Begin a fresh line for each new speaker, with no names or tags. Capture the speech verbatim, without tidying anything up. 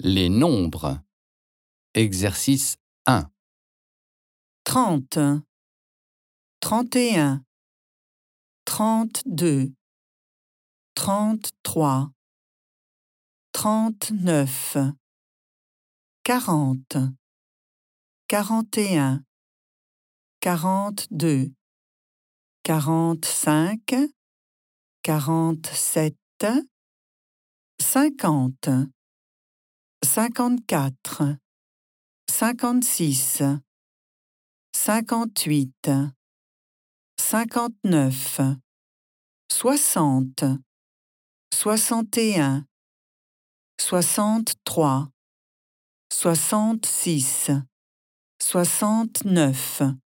Les nombres. Exercice un.
Trente, trente et un, trente-deux, trente-trois, trente-neuf, quarante, quarante et un, quarante-deux, quarante-cinq, quarante-sept, cinquante, cinquante-quatre, cinquante-six, cinquante-huit, cinquante-neuf, soixante, soixante et un, soixante-trois, soixante-six, soixante-neuf.